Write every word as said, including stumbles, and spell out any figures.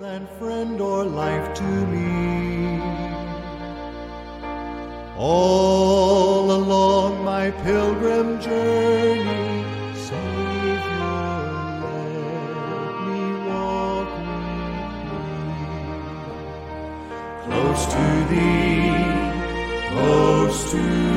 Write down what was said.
than friend or life to me. All along my pilgrim journey, Savior, let me walk with thee. Close to thee, close to